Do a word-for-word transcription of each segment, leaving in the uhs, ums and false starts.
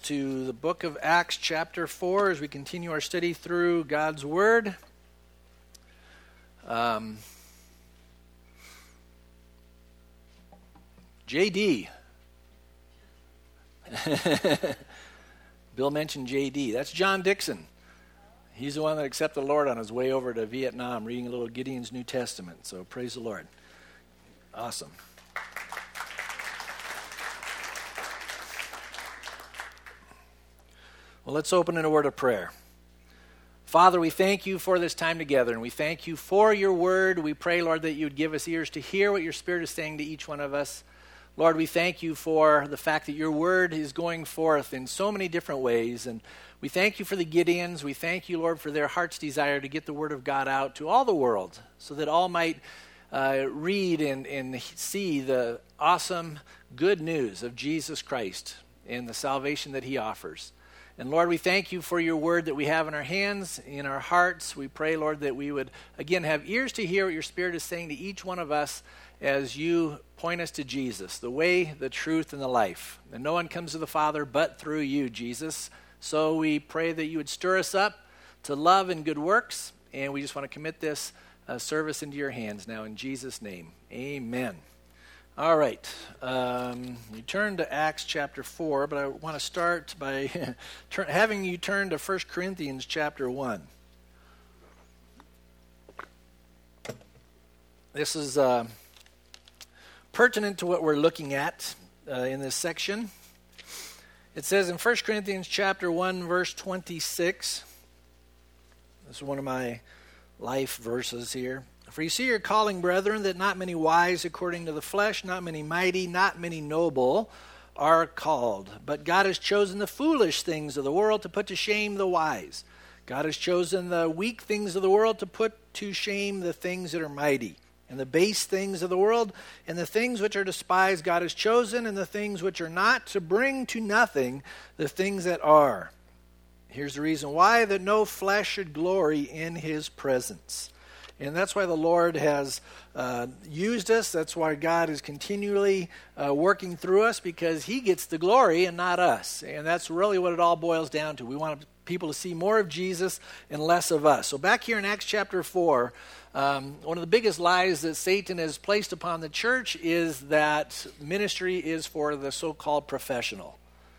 to the book of Acts chapter four as we continue our study through God's Word. Um, J D. Bill mentioned J D. That's John Dixon. He's the one that accepted the Lord on his way over to Vietnam, reading a little Gideon's New Testament. So praise the Lord. Awesome. Well, let's open in a word of prayer. Father, we thank you for this time together, and we thank you for your word. We pray, Lord, that you would give us ears to hear what your Spirit is saying to each one of us. Lord, we thank you for the fact that your word is going forth in so many different ways, and we thank you for the Gideons. We thank you, Lord, for their heart's desire to get the word of God out to all the world so that all might uh, read and, and see the awesome good news of Jesus Christ and the salvation that he offers. And Lord, we thank you for your word that we have in our hands, in our hearts. We pray, Lord, that we would, again, have ears to hear what your Spirit is saying to each one of us as you point us to Jesus, the way, the truth, and the life. And no one comes to the Father but through you, Jesus. So we pray that you would stir us up to love and good works, and we just want to commit this uh, service into your hands now in Jesus' name. Amen. All right, um, you turn to Acts chapter four, but I want to start by turn, having you turn to First Corinthians chapter one. This is uh, pertinent to what we're looking at uh, in this section. It says in First Corinthians chapter one, verse twenty-six, this is one of my life verses here. For you see your calling, brethren, that not many wise according to the flesh, not many mighty, not many noble are called. But God has chosen the foolish things of the world to put to shame the wise. God has chosen the weak things of the world to put to shame the things that are mighty. And the base things of the world and the things which are despised God has chosen, and the things which are not, to bring to nothing the things that are. Here's the reason why, that no flesh should glory in his presence. And that's why the Lord has uh, used us. That's why God is continually uh, working through us, because he gets the glory and not us. And that's really what it all boils down to. We want people to see more of Jesus and less of us. So back here in Acts chapter four, um, one of the biggest lies that Satan has placed upon the church is that ministry is for the so-called professional.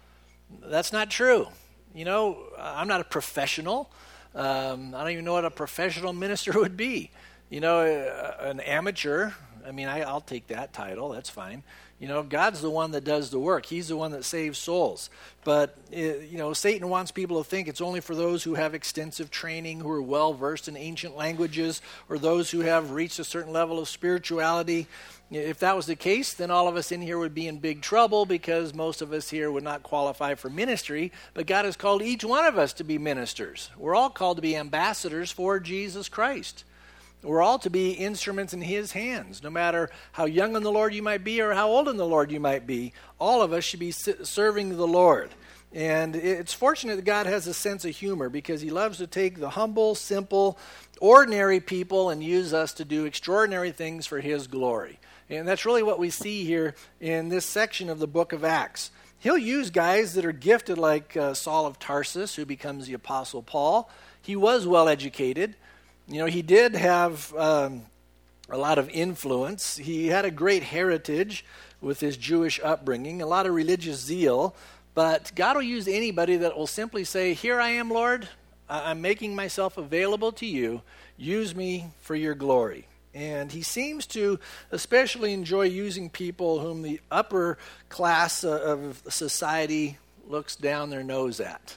That's not true. You know, I'm not a professional. Um, I don't even know what a professional minister would be. You know, uh, an amateur, I mean, I, I'll take that title. That's fine. You know, God's the one that does the work. He's the one that saves souls. But, uh, you know, Satan wants people to think it's only for those who have extensive training, who are well-versed in ancient languages, or those who have reached a certain level of spirituality. If that was the case, then all of us in here would be in big trouble, because most of us here would not qualify for ministry. But God has called each one of us to be ministers. We're all called to be ambassadors for Jesus Christ. We're all to be instruments in his hands. No matter how young in the Lord you might be or how old in the Lord you might be, all of us should be serving the Lord. And it's fortunate that God has a sense of humor, because he loves to take the humble, simple, ordinary people and use us to do extraordinary things for his glory. And that's really what we see here in this section of the book of Acts. He'll use guys that are gifted, like uh, Saul of Tarsus, who becomes the Apostle Paul. He was well educated. You know, he did have um, a lot of influence. He had a great heritage with his Jewish upbringing, a lot of religious zeal. But God will use anybody that will simply say, here I am, Lord. I'm making myself available to you. Use me for your glory. And he seems to especially enjoy using people whom the upper class of society looks down their nose at.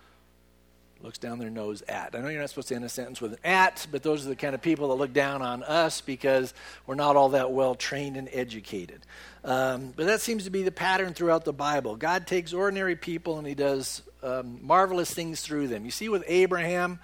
Looks down their nose at. I know you're not supposed to end a sentence with an at, but those are the kind of people that look down on us because we're not all that well trained and educated. Um, but that seems to be the pattern throughout the Bible. God takes ordinary people and he does um, marvelous things through them. You see with Abraham,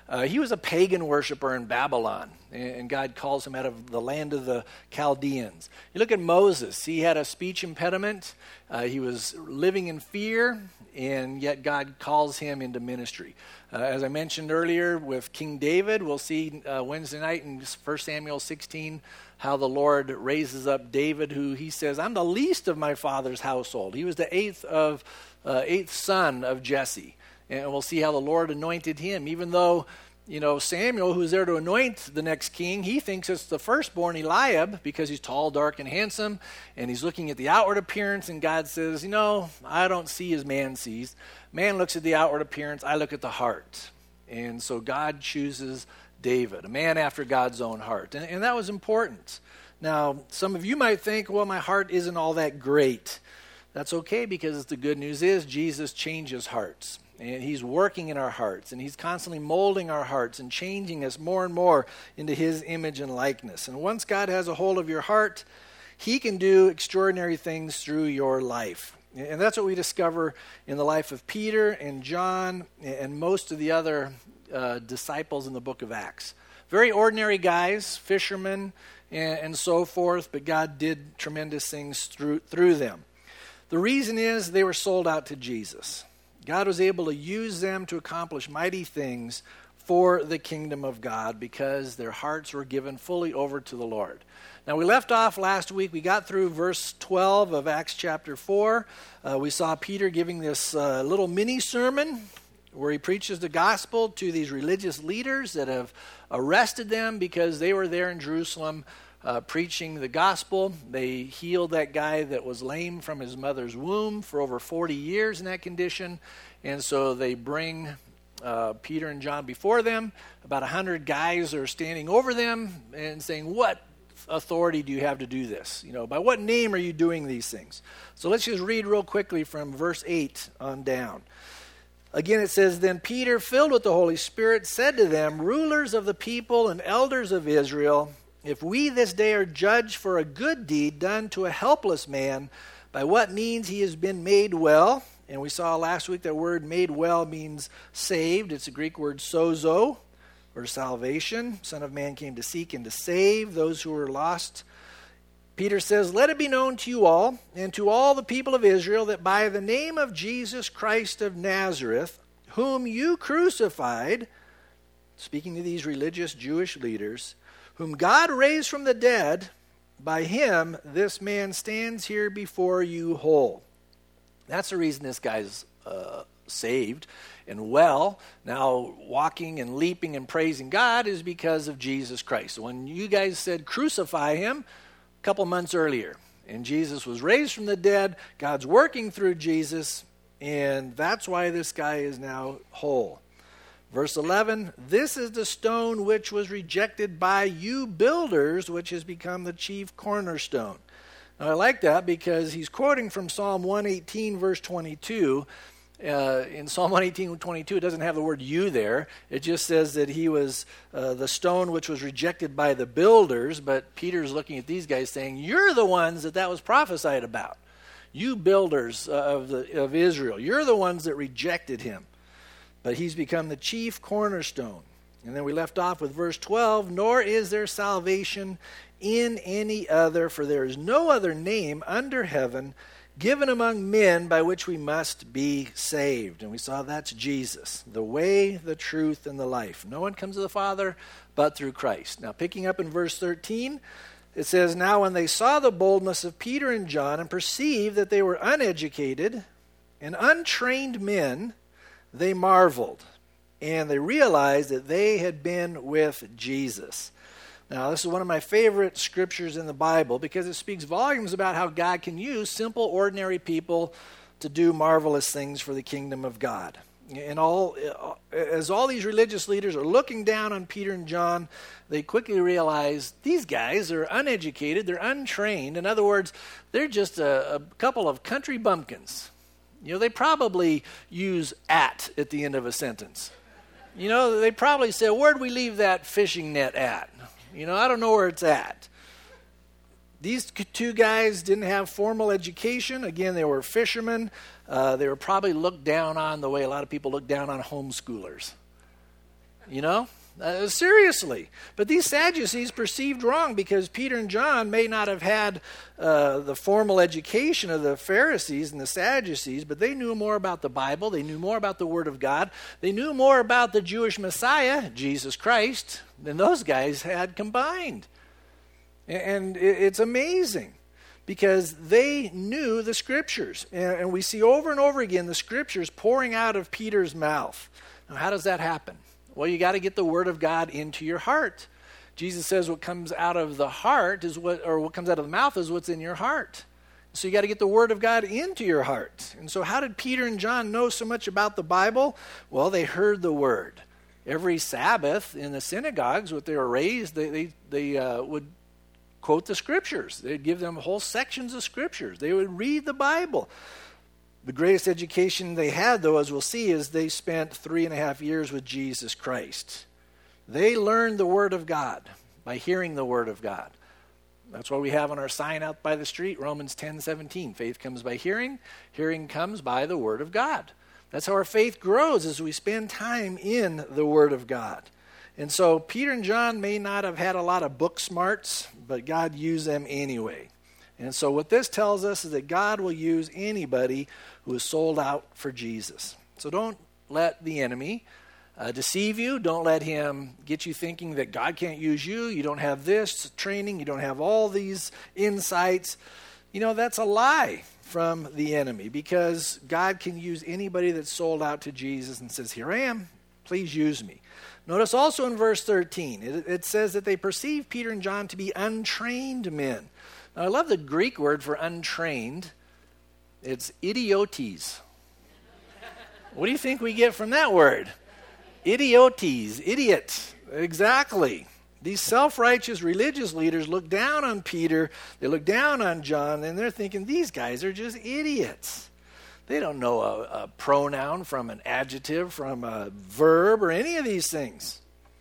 Uh, he was a pagan worshiper in Babylon, and God calls him out of the land of the Chaldeans. You look at Moses. He had a speech impediment. Uh, he was living in fear, and yet God calls him into ministry. Uh, as I mentioned earlier with King David, we'll see uh, Wednesday night in First Samuel sixteen how the Lord raises up David, who he says, I'm the least of my father's household. He was the eighth of uh, eighth son of Jesse. And we'll see how the Lord anointed him, even though, you know, Samuel, who's there to anoint the next king, he thinks it's the firstborn Eliab because he's tall, dark, and handsome, and he's looking at the outward appearance, and God says, you know, I don't see as man sees. Man looks at the outward appearance, I look at the heart. And so God chooses David, a man after God's own heart. And, and that was important. Now, some of you might think, well, my heart isn't all that great. That's okay, because the good news is Jesus changes hearts. And he's working in our hearts, and he's constantly molding our hearts and changing us more and more into his image and likeness. And once God has a hold of your heart, he can do extraordinary things through your life. And that's what we discover in the life of Peter and John and most of the other uh, disciples in the book of Acts. Very ordinary guys, fishermen, and, and so forth, but God did tremendous things through through them. The reason is they were sold out to Jesus. God was able to use them to accomplish mighty things for the kingdom of God because their hearts were given fully over to the Lord. Now, we left off last week. We got through verse twelve of Acts chapter four. Uh, we saw Peter giving this uh, little mini sermon where he preaches the gospel to these religious leaders that have arrested them because they were there in Jerusalem uh, preaching the gospel. They healed that guy that was lame from his mother's womb for over forty years in that condition. And so they bring uh, Peter and John before them. About one hundred guys are standing over them and saying, what authority do you have to do this? You know, by what name are you doing these things? So let's just read real quickly from verse eight on down. Again, it says, Then Peter, filled with the Holy Spirit, said to them, Rulers of the people and elders of Israel, if we this day are judged for a good deed done to a helpless man, by what means he has been made well, and we saw last week that word made well means saved. It's a Greek word sozo, or salvation. Son of Man came to seek and to save those who were lost. Peter says, Let it be known to you all and to all the people of Israel that by the name of Jesus Christ of Nazareth, whom you crucified, speaking to these religious Jewish leaders, whom God raised from the dead, by him this man stands here before you whole. That's the reason this guy's uh, saved and well, now walking and leaping and praising God, is because of Jesus Christ. When you guys said crucify him a couple months earlier, and Jesus was raised from the dead, God's working through Jesus, and that's why this guy is now whole. Verse eleven, This is the stone which was rejected by you builders, which has become the chief cornerstone. Now I like that because he's quoting from Psalm one eighteen, verse twenty-two. Uh, in Psalm one eighteen, twenty-two, it doesn't have the word you there. It just says that he was uh, the stone which was rejected by the builders, but Peter's looking at these guys saying, you're the ones that that was prophesied about. You builders uh, of, the, of Israel, you're the ones that rejected him. But he's become the chief cornerstone. And then we left off with verse twelve, Nor is there salvation in any other, for there is no other name under heaven given among men by which we must be saved. And we saw that's Jesus, the way, the truth, and the life. No one comes to the Father but through Christ. Now, picking up in verse thirteen, it says, Now when they saw the boldness of Peter and John and perceived that they were uneducated and untrained men, they marveled, and they realized that they had been with Jesus. Now, this is one of my favorite scriptures in the Bible because it speaks volumes about how God can use simple, ordinary people to do marvelous things for the kingdom of God. And all, as all these religious leaders are looking down on Peter and John, they quickly realize these guys are uneducated, they're untrained. In other words, they're just a, a couple of country bumpkins. You know, they probably use at at the end of a sentence. You know, they probably say, where'd we leave that fishing net at? You know, I don't know where it's at. These two guys didn't have formal education. Again, they were fishermen. Uh, they were probably looked down on the way a lot of people look down on homeschoolers. You know? Uh, seriously. But these Sadducees perceived wrong because Peter and John may not have had uh, the formal education of the Pharisees and the Sadducees, but they knew more about the Bible. They knew more about the Word of God. They knew more about the Jewish Messiah, Jesus Christ, than those guys had combined. And it's amazing because they knew the Scriptures. And we see over and over again the Scriptures pouring out of Peter's mouth. Now, how does that happen? Well, you got to get the Word of God into your heart. Jesus says what comes out of the heart is what, or what comes out of the mouth is what's in your heart. So you got to get the Word of God into your heart. And so how did Peter and John know so much about the Bible? Well, they heard the Word. Every Sabbath in the synagogues, what they were raised, they, they, they uh, would quote the Scriptures. They'd give them whole sections of Scriptures. They would read the Bible. The greatest education they had, though, as we'll see, is they spent three and a half years with Jesus Christ. They learned the Word of God by hearing the Word of God. That's why we have on our sign out by the street, Romans ten seventeen. Faith comes by hearing. Hearing comes by the Word of God. That's how our faith grows, as we spend time in the Word of God. And so Peter and John may not have had a lot of book smarts, but God used them anyway. And so what this tells us is that God will use anybody who is sold out for Jesus. So don't let the enemy uh, deceive you. Don't let him get you thinking that God can't use you. You don't have this training. You don't have all these insights. You know, that's a lie from the enemy, because God can use anybody that's sold out to Jesus and says, here I am, please use me. Notice also in verse thirteen, it, it says that they perceived Peter and John to be untrained men. Now, I love the Greek word for untrained. It's idiotes. What do you think we get from that word? Idiotes, idiot. Exactly. These self-righteous religious leaders look down on Peter, they look down on John, and they're thinking, these guys are just idiots. They don't know a, a pronoun from an adjective, from a verb, or any of these things.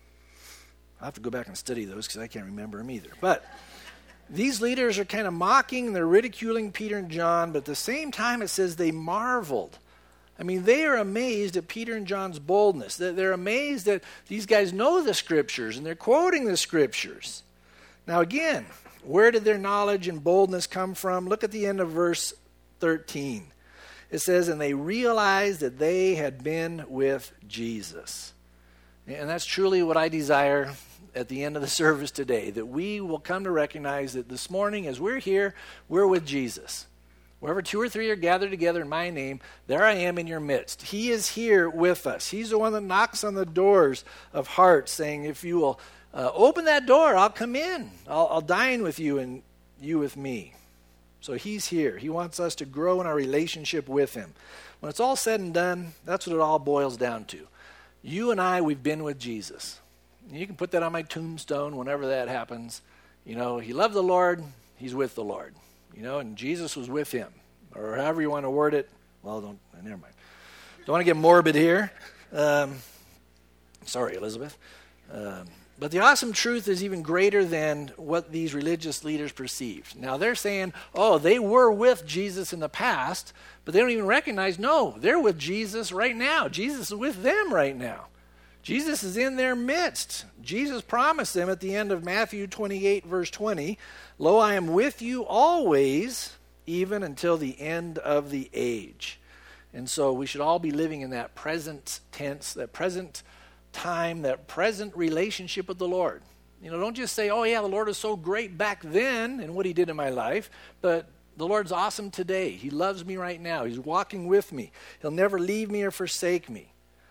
I'll have to go back and study those because I can't remember them either. But these leaders are kind of mocking, they're ridiculing Peter and John, but at the same time it says they marveled. I mean, they are amazed at Peter and John's boldness. They're amazed that these guys know the Scriptures and they're quoting the Scriptures. Now again, where did their knowledge and boldness come from? Look at the end of verse thirteen. It says, and they realized that they had been with Jesus. And that's truly what I desire at the end of the service today, that we will come to recognize that this morning as we're here, we're with Jesus. Wherever two or three are gathered together in my name, there I am in your midst. He is here with us. He's the one that knocks on the doors of hearts, saying, if you will uh, open that door, I'll come in. I'll, I'll dine with you and you with me. So he's here. He wants us to grow in our relationship with him. When it's all said and done, that's what it all boils down to. You and I, we've been with Jesus. You can put that on my tombstone whenever that happens. You know, he loved the Lord, he's with the Lord. You know, and Jesus was with him. Or however you want to word it. Well, don't, never mind. Don't want to get morbid here. Um, sorry, Elizabeth. Um, but the awesome truth is even greater than what these religious leaders perceived. Now, they're saying, oh, they were with Jesus in the past, but they don't even recognize, no, they're with Jesus right now. Jesus is with them right now. Jesus is in their midst. Jesus promised them at the end of Matthew twenty-eight, verse twenty, lo, I am with you always, even until the end of the age. And so we should all be living in that present tense, that present time, that present relationship with the Lord. You know, don't just say, oh yeah, the Lord was so great back then and what he did in my life, but the Lord's awesome today. He loves me right now. He's walking with me. He'll never leave me or forsake me.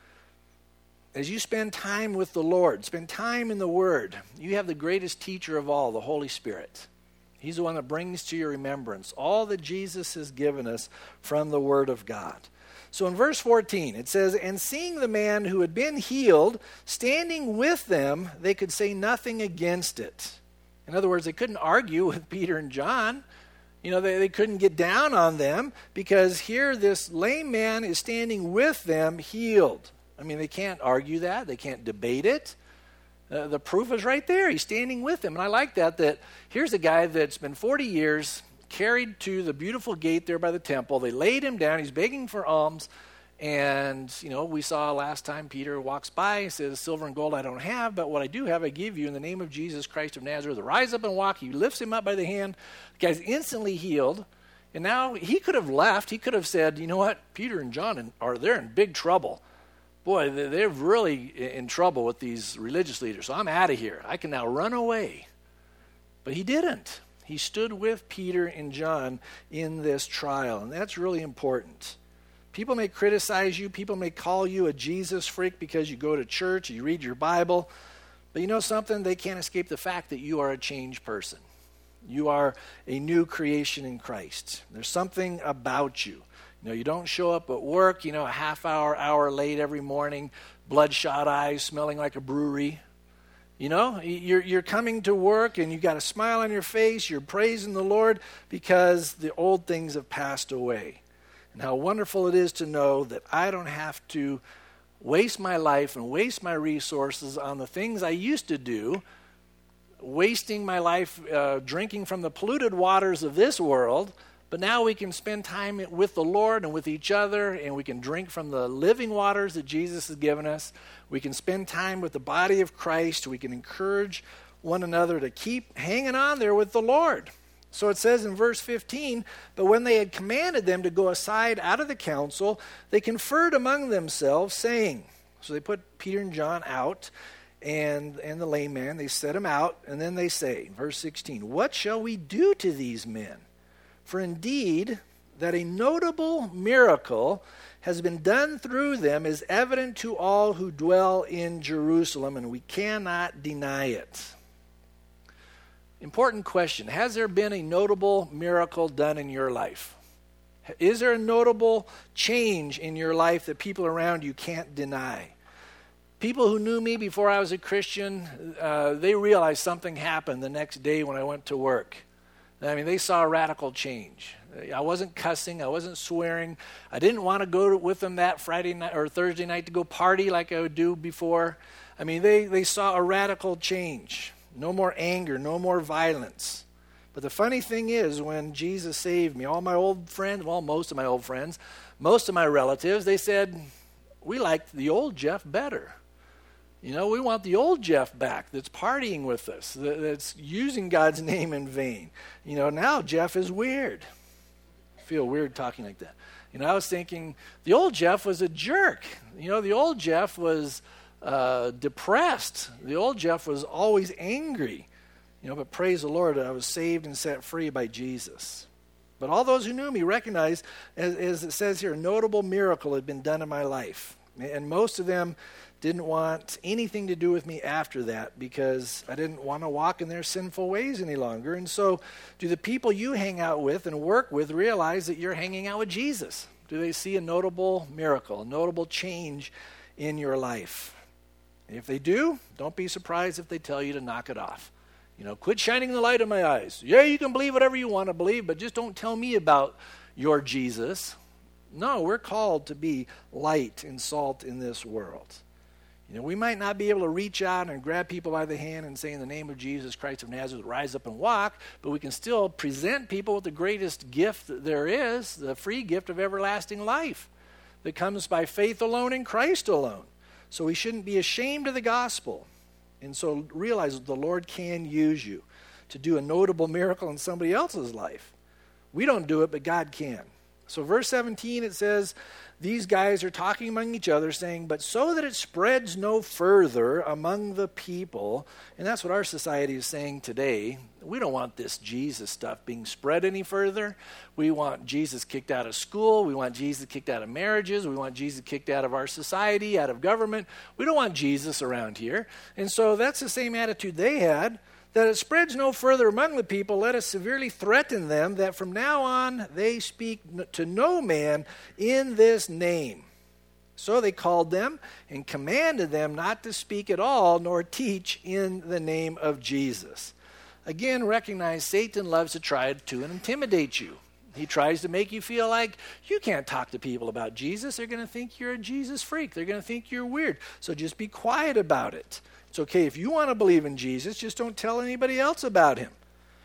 As you spend time with the Lord, spend time in the Word, you have the greatest teacher of all, the Holy Spirit. He's the one that brings to your remembrance all that Jesus has given us from the Word of God. So in verse fourteen, it says, and seeing the man who had been healed standing with them, they could say nothing against it. In other words, they couldn't argue with Peter and John. You know, they, they couldn't get down on them because here this lame man is standing with them healed. I mean, they can't argue that. They can't debate it. Uh, the proof is right there. He's standing with them. And I like that, that here's a guy that's been forty years carried to the beautiful gate there by the temple. They laid him down. He's begging for alms. And, you know, we saw last time Peter walks by, he says, silver and gold I don't have, but what I do have I give you in the name of Jesus Christ of Nazareth. Rise up and walk. He lifts him up by the hand. The guy's instantly healed. And now he could have left. He could have said, you know what, Peter and John are they're in big trouble. Boy, they're really in trouble with these religious leaders. So I'm out of here. I can now run away. But he didn't. He stood with Peter and John in this trial. And that's really important. People may criticize you. People may call you a Jesus freak because you go to church, you read your Bible. But you know something? They can't escape the fact that you are a changed person. You are a new creation in Christ. There's something about you. You know, you don't show up at work, you know, a half hour, hour late every morning, bloodshot eyes, smelling like a brewery. You know, you're, you're coming to work and you've got a smile on your face. You're praising the Lord because the old things have passed away. And how wonderful it is to know that I don't have to waste my life and waste my resources on the things I used to do, wasting my life uh, drinking from the polluted waters of this world, but now we can spend time with the Lord and with each other, and we can drink from the living waters that Jesus has given us. We can spend time with the body of Christ. We can encourage one another to keep hanging on there with the Lord. So it says in verse fifteen, but when they had commanded them to go aside out of the council, they conferred among themselves, saying, so they put Peter and John out, and, and the lame man, they set him out, and then they say, verse sixteen, what shall we do to these men? For indeed, that a notable miracle has been done through them is evident to all who dwell in Jerusalem, and we cannot deny it. Important question. Has there been a notable miracle done in your life? Is there a notable change in your life that people around you can't deny? People who knew me before I was a Christian, uh, they realized something happened the next day when I went to work. I mean, they saw a radical change. I wasn't cussing. I wasn't swearing. I didn't want to go to, with them that Friday night or Thursday night to go party like I would do before. I mean, they, they saw a radical change. No more anger, no more violence. But the funny thing is, when Jesus saved me, all my old friends, well, most of my old friends, most of my relatives, they said, we liked the old Jeff better. You know, we want the old Jeff back that's partying with us, that's using God's name in vain. You know, now Jeff is weird. I feel weird talking like that. You know, I was thinking, the old Jeff was a jerk. You know, the old Jeff was Uh, depressed. The old Jeff was always angry. You know, but praise the Lord, I was saved and set free by Jesus. But all those who knew me recognized, as, as it says here, a notable miracle had been done in my life. And most of them didn't want anything to do with me after that because I didn't want to walk in their sinful ways any longer. And so, do the people you hang out with and work with realize that you're hanging out with Jesus? Do they see a notable miracle, a notable change in your life? If they do, don't be surprised if they tell you to knock it off. You know, quit shining the light in my eyes. Yeah, you can believe whatever you want to believe, but just don't tell me about your Jesus. No, we're called to be light and salt in this world. You know, we might not be able to reach out and grab people by the hand and say, in the name of Jesus Christ of Nazareth, rise up and walk, but we can still present people with the greatest gift that there is, the free gift of everlasting life that comes by faith alone in Christ alone. So we shouldn't be ashamed of the gospel. And so realize that the Lord can use you to do a notable miracle in somebody else's life. We don't do it, but God can. So verse seventeen, it says, these guys are talking among each other, saying, but so that it spreads no further among the people, and that's what our society is saying today. We don't want this Jesus stuff being spread any further. We want Jesus kicked out of school. We want Jesus kicked out of marriages. We want Jesus kicked out of our society, out of government. We don't want Jesus around here. And so that's the same attitude they had. That it spreads no further among the people, let us severely threaten them that from now on they speak to no man in this name. So they called them and commanded them not to speak at all nor teach in the name of Jesus. Again, recognize Satan loves to try to intimidate you. He tries to make you feel like you can't talk to people about Jesus. They're going to think you're a Jesus freak. They're going to think you're weird. So just be quiet about it. It's okay if you want to believe in Jesus, just don't tell anybody else about him.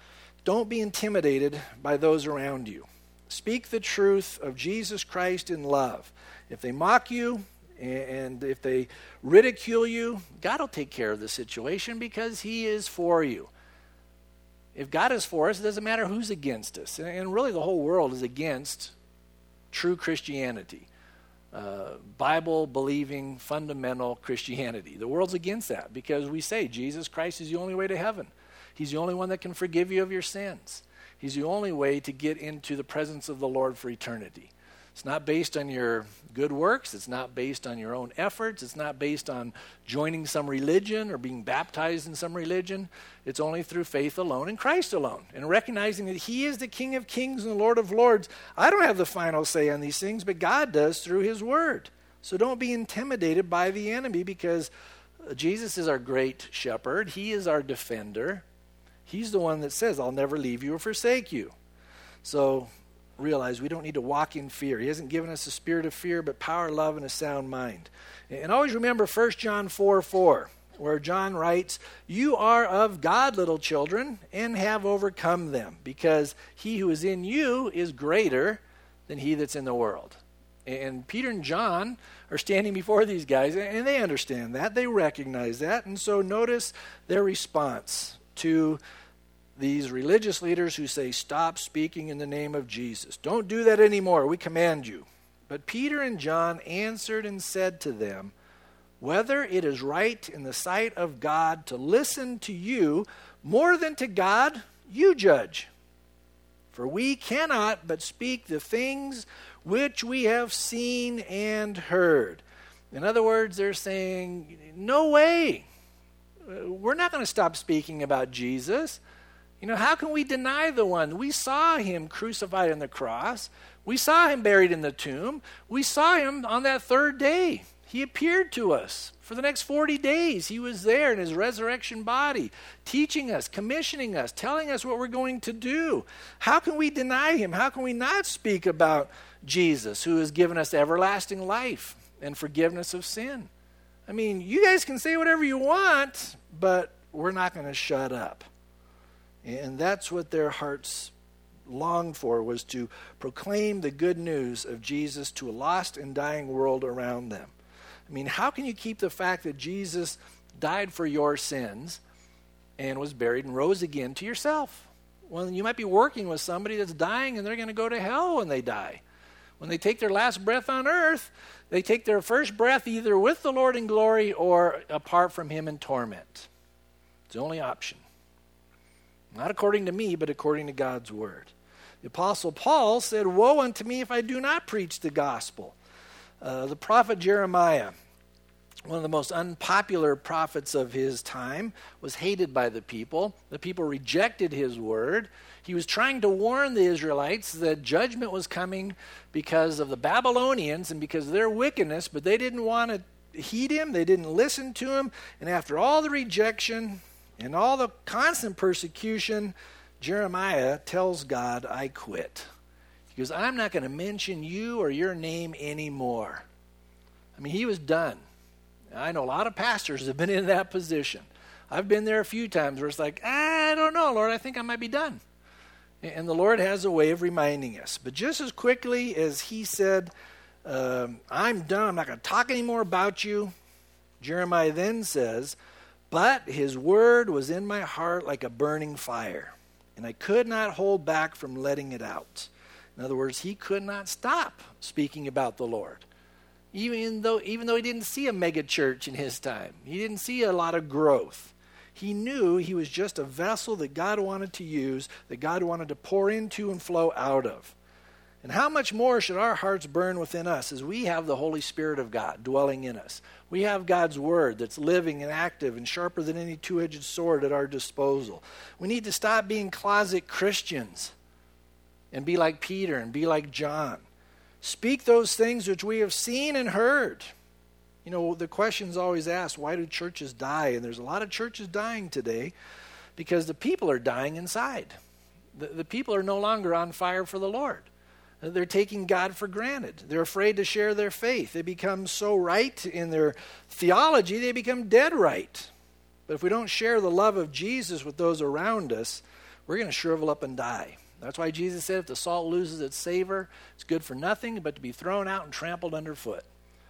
Don't be intimidated by those around you. Speak the truth of Jesus Christ in love. If they mock you and if they ridicule you, God will take care of the situation because he is for you. If God is for us, it doesn't matter who's against us. And really the whole world is against true Christianity. Uh, Bible-believing, fundamental Christianity. The world's against that because we say Jesus Christ is the only way to heaven. He's the only one that can forgive you of your sins. He's the only way to get into the presence of the Lord for eternity. It's not based on your good works. It's not based on your own efforts. It's not based on joining some religion or being baptized in some religion. It's only through faith alone in Christ alone. And recognizing that he is the King of Kings and the Lord of Lords. I don't have the final say on these things, but God does through his word. So don't be intimidated by the enemy because Jesus is our great shepherd. He is our defender. He's the one that says, I'll never leave you or forsake you. So realize we don't need to walk in fear. He hasn't given us a spirit of fear, but power, love, and a sound mind. And always remember First John four four, where John writes, you are of God, little children, and have overcome them, because he who is in you is greater than he that's in the world. And Peter and John are standing before these guys, and they understand that. They recognize that. And so notice their response to these religious leaders who say, stop speaking in the name of Jesus. Don't do that anymore. We command you. But Peter and John answered and said to them, whether it is right in the sight of God to listen to you more than to God, you judge. For we cannot but speak the things which we have seen and heard. In other words, they're saying, no way. We're not going to stop speaking about Jesus. You know, how can we deny the one? We saw him crucified on the cross. We saw him buried in the tomb. We saw him on that third day. He appeared to us. For the next forty days, he was there in his resurrection body, teaching us, commissioning us, telling us what we're going to do. How can we deny him? How can we not speak about Jesus, who has given us everlasting life and forgiveness of sin? I mean, you guys can say whatever you want, but we're not going to shut up. And that's what their hearts longed for, was to proclaim the good news of Jesus to a lost and dying world around them. I mean, how can you keep the fact that Jesus died for your sins and was buried and rose again to yourself? Well, you might be working with somebody that's dying and they're going to go to hell when they die. When they take their last breath on earth, they take their first breath either with the Lord in glory or apart from him in torment. It's the only option. Not according to me, but according to God's word. The Apostle Paul said, woe unto me if I do not preach the gospel. Uh, the prophet Jeremiah, one of the most unpopular prophets of his time, was hated by the people. The people rejected his word. He was trying to warn the Israelites that judgment was coming because of the Babylonians and because of their wickedness, but they didn't want to heed him. They didn't listen to him. And after all the rejection and all the constant persecution, Jeremiah tells God, I quit. He goes, I'm not going to mention you or your name anymore. I mean, he was done. I know a lot of pastors have been in that position. I've been there a few times where it's like, I don't know, Lord, I think I might be done. And the Lord has a way of reminding us. But just as quickly as he said, um, I'm done, I'm not going to talk anymore about you, Jeremiah then says, but his word was in my heart like a burning fire, and I could not hold back from letting it out. In other words, he could not stop speaking about the Lord. Even though, even though he didn't see a mega church in his time. He didn't see a lot of growth. He knew he was just a vessel that God wanted to use, that God wanted to pour into and flow out of. And how much more should our hearts burn within us as we have the Holy Spirit of God dwelling in us? We have God's word that's living and active and sharper than any two-edged sword at our disposal. We need to stop being closet Christians and be like Peter and be like John. Speak those things which we have seen and heard. You know, the question's always asked, why do churches die? And there's a lot of churches dying today because the people are dying inside. The, the people are no longer on fire for the Lord. They're taking God for granted. They're afraid to share their faith. They become so right in their theology, they become dead right. But if we don't share the love of Jesus with those around us, we're going to shrivel up and die. That's why Jesus said if the salt loses its savor, it's good for nothing but to be thrown out and trampled underfoot.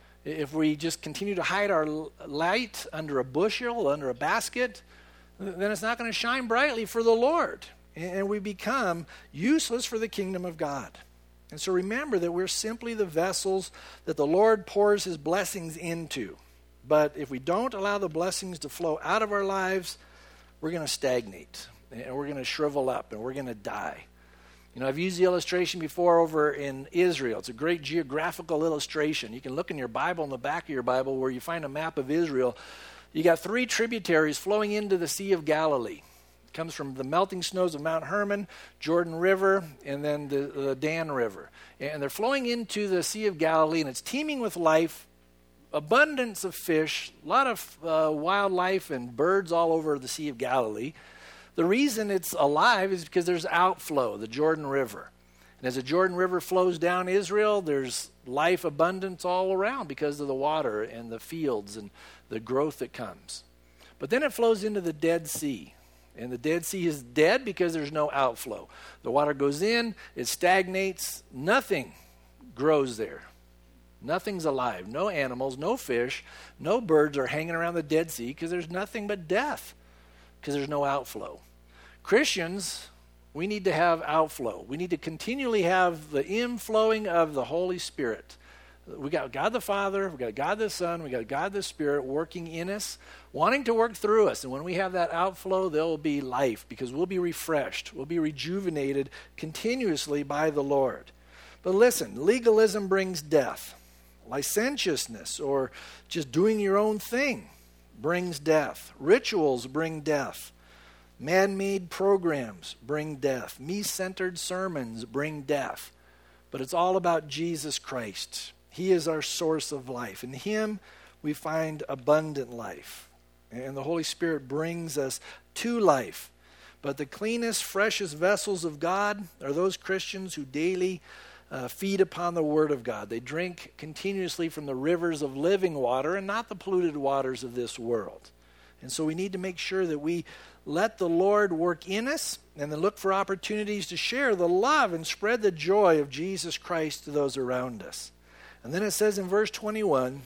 If we just continue to hide our light under a bushel, under a basket, then it's not going to shine brightly for the Lord. And we become useless for the kingdom of God. And so remember that we're simply the vessels that the Lord pours his blessings into. But if we don't allow the blessings to flow out of our lives, we're going to stagnate. And we're going to shrivel up and we're going to die. You know, I've used the illustration before over in Israel. It's a great geographical illustration. You can look in your Bible, in the back of your Bible, where you find a map of Israel. You got three tributaries flowing into the Sea of Galilee. It comes from the melting snows of Mount Hermon, Jordan River, and then the, the Dan River. And they're flowing into the Sea of Galilee, and it's teeming with life, abundance of fish, a lot of uh, wildlife and birds all over the Sea of Galilee. The reason it's alive is because there's outflow, the Jordan River. And as the Jordan River flows down Israel, there's life abundance all around because of the water and the fields and the growth that comes. But then it flows into the Dead Sea. And the Dead Sea is dead because there's no outflow. The water goes in, it stagnates, nothing grows there. Nothing's alive. No animals, no fish, no birds are hanging around the Dead Sea because there's nothing but death because there's no outflow. Christians, we need to have outflow. We need to continually have the inflowing of the Holy Spirit. We got God the Father, we got God the Son, we got God the Spirit working in us, wanting to work through us. And when we have that outflow, there will be life because we'll be refreshed. We'll be rejuvenated continuously by the Lord. But listen, legalism brings death. Licentiousness or just doing your own thing brings death. Rituals bring death. Man-made programs bring death. Me-centered sermons bring death. But it's all about Jesus Christ. He is our source of life. In him, we find abundant life. And the Holy Spirit brings us to life. But the cleanest, freshest vessels of God are those Christians who daily uh, feed upon the Word of God. They drink continuously from the rivers of living water and not the polluted waters of this world. And so we need to make sure that we let the Lord work in us and then look for opportunities to share the love and spread the joy of Jesus Christ to those around us. And then it says in verse twenty-one,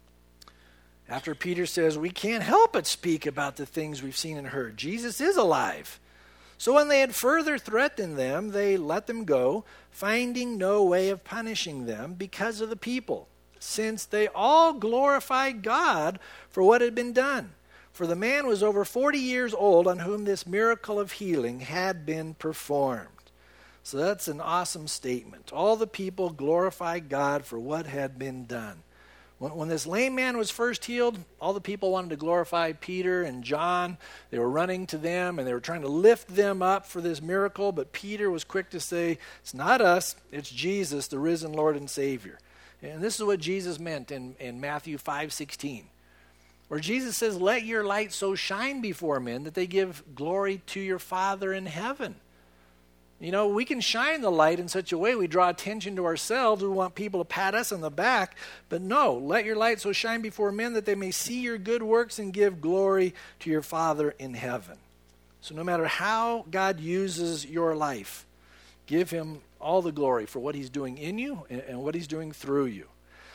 after Peter says, we can't help but speak about the things we've seen and heard. Jesus is alive. So when they had further threatened them, they let them go, finding no way of punishing them because of the people, since they all glorified God for what had been done. For the man was over forty years old on whom this miracle of healing had been performed. So that's an awesome statement. All the people glorified God for what had been done. When, when this lame man was first healed, all the people wanted to glorify Peter and John. They were running to them and they were trying to lift them up for this miracle. But Peter was quick to say, it's not us, it's Jesus, the risen Lord and Savior. And this is what Jesus meant in, in Matthew five sixteen. Where Jesus says, let your light so shine before men that they give glory to your Father in heaven. You know, we can shine the light in such a way we draw attention to ourselves. We want people to pat us on the back. But no, let your light so shine before men that they may see your good works and give glory to your Father in heaven. So no matter how God uses your life, give him all the glory for what he's doing in you and what he's doing through you.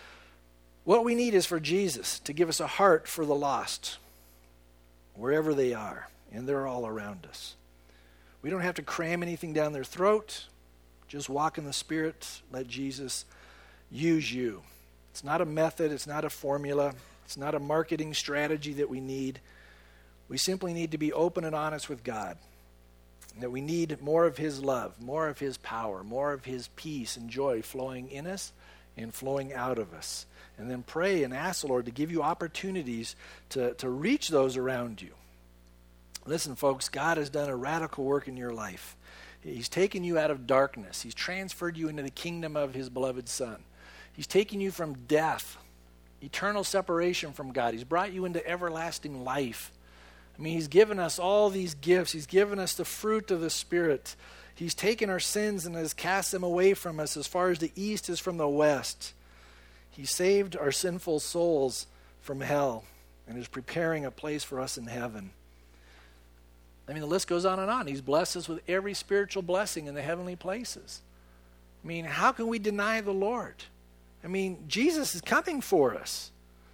What we need is for Jesus to give us a heart for the lost, wherever they are, and they're all around us. We don't have to cram anything down their throat. Just walk in the Spirit. Let Jesus use you. It's not a method. It's not a formula. It's not a marketing strategy that we need. We simply need to be open and honest with God. That we need more of his love, more of his power, more of his peace and joy flowing in us and flowing out of us. And then pray and ask the Lord to give you opportunities to, to reach those around you. Listen, folks, God has done a radical work in your life. He's taken you out of darkness. He's transferred you into the kingdom of his beloved Son. He's taken you from death, eternal separation from God. He's brought you into everlasting life. I mean, he's given us all these gifts. He's given us the fruit of the Spirit. He's taken our sins and has cast them away from us as far as the east is from the west. He saved our sinful souls from hell and is preparing a place for us in heaven. I mean, the list goes on and on. He's blessed us with every spiritual blessing in the heavenly places. I mean, how can we deny the Lord? I mean, Jesus is coming for us.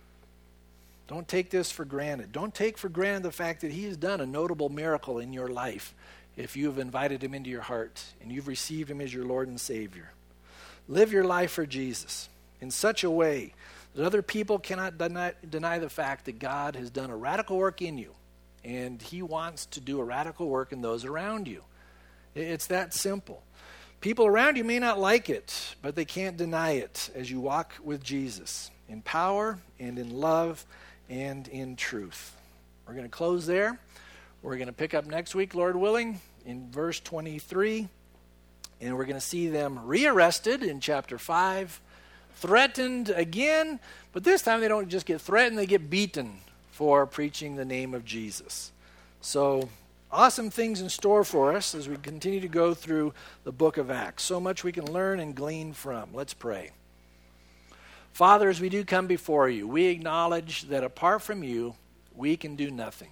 Don't take this for granted. Don't take for granted the fact that he has done a notable miracle in your life if you have invited him into your heart and you've received him as your Lord and Savior. Live your life for Jesus in such a way that other people cannot deny, deny the fact that God has done a radical work in you, and he wants to do a radical work in those around you. It's that simple. People around you may not like it, but they can't deny it as you walk with Jesus in power and in love and in truth. We're going to close there. We're going to pick up next week, Lord willing, in verse twenty-three, and we're going to see them rearrested in chapter five, threatened again, but this time they don't just get threatened, they get beaten for preaching the name of Jesus. So, awesome things in store for us as we continue to go through the book of Acts. So much we can learn and glean from. Let's pray. Father, as we do come before you, we acknowledge that apart from you, we can do nothing.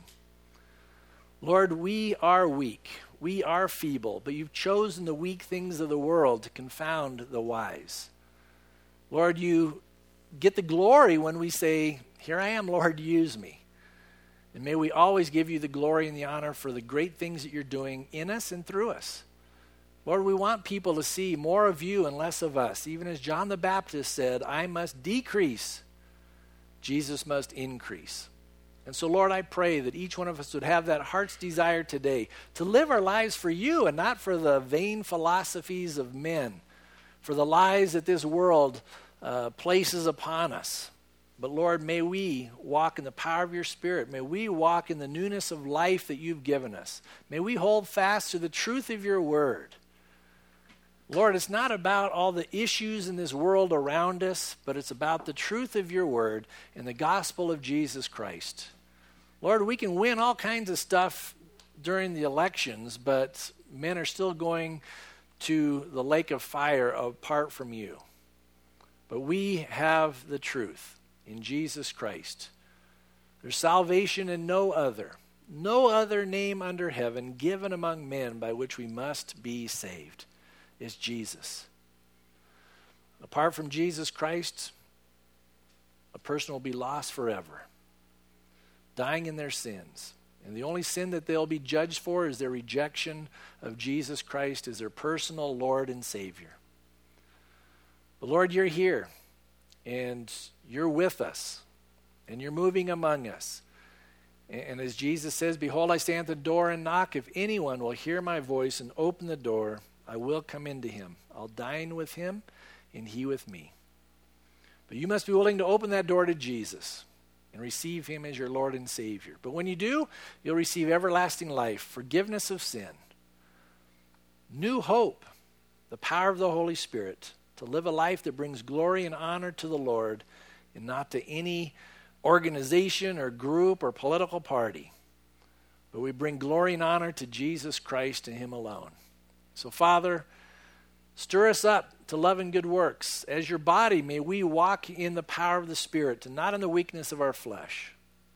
Lord, we are weak. We are feeble, but you've chosen the weak things of the world to confound the wise. Lord, you get the glory when we say, here I am, Lord, use me. And may we always give you the glory and the honor for the great things that you're doing in us and through us. Lord, we want people to see more of you and less of us. Even as John the Baptist said, I must decrease, Jesus must increase. And so, Lord, I pray that each one of us would have that heart's desire today to live our lives for you and not for the vain philosophies of men, for the lies that this world uh, places upon us. But Lord, may we walk in the power of your Spirit. May we walk in the newness of life that you've given us. May we hold fast to the truth of your word. Lord, it's not about all the issues in this world around us, but it's about the truth of your word and the gospel of Jesus Christ. Lord, we can win all kinds of stuff during the elections, but men are still going to the lake of fire apart from you. But we have the truth in Jesus Christ. There's salvation in no other, no other name under heaven given among men by which we must be saved. Is Jesus. Apart from Jesus Christ, a person will be lost forever, dying in their sins. And the only sin that they'll be judged for is their rejection of Jesus Christ as their personal Lord and Savior. But Lord, you're here, and you're with us, and you're moving among us. And as Jesus says, behold, I stand at the door and knock. If anyone will hear my voice and open the door, I will come into him. I'll dine with him and he with me. But you must be willing to open that door to Jesus and receive him as your Lord and Savior. But when you do, you'll receive everlasting life, forgiveness of sin, new hope, the power of the Holy Spirit to live a life that brings glory and honor to the Lord and not to any organization or group or political party. But we bring glory and honor to Jesus Christ and him alone. So, Father, stir us up to love and good works. As your body, may we walk in the power of the Spirit and not in the weakness of our flesh.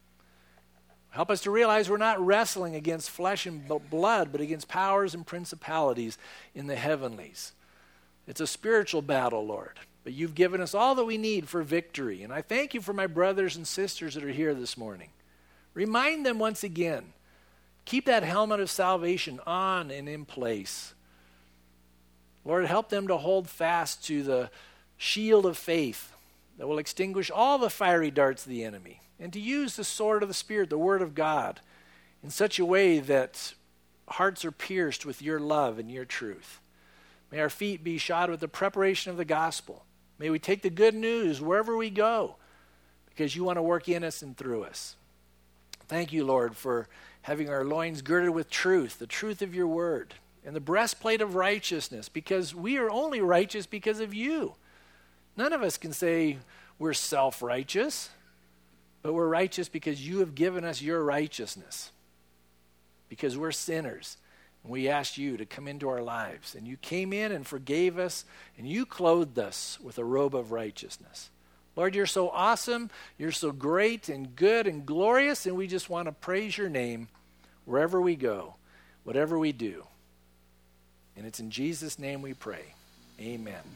Help us to realize we're not wrestling against flesh and blood, but against powers and principalities in the heavenlies. It's a spiritual battle, Lord. But you've given us all that we need for victory. And I thank you for my brothers and sisters that are here this morning. Remind them once again. Keep that helmet of salvation on and in place. Lord, help them to hold fast to the shield of faith that will extinguish all the fiery darts of the enemy, and to use the sword of the Spirit, the Word of God, in such a way that hearts are pierced with your love and your truth. May our feet be shod with the preparation of the gospel. May we take the good news wherever we go, because you want to work in us and through us. Thank you, Lord, for having our loins girded with truth, the truth of your word, and the breastplate of righteousness, because we are only righteous because of you. None of us can say we're self-righteous, but we're righteous because you have given us your righteousness, because we're sinners. And we asked you to come into our lives, and you came in and forgave us, and you clothed us with a robe of righteousness. Lord, you're so awesome, you're so great and good and glorious, and we just want to praise your name wherever we go. whatever we do. And it's in Jesus' name we pray. Amen.